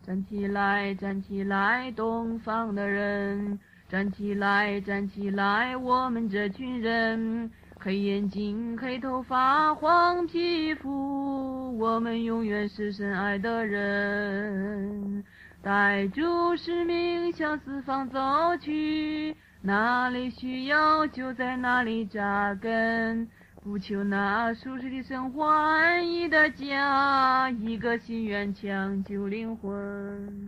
站起来，站起来，东方的人！站起来，站起来，我们这群人！黑眼睛，黑头发，黄皮肤，我们永远是深爱的人。带着使命向四方走去，哪里需要就在哪里扎根，不求那舒适的生活，安逸的家，一个心愿抢救灵魂。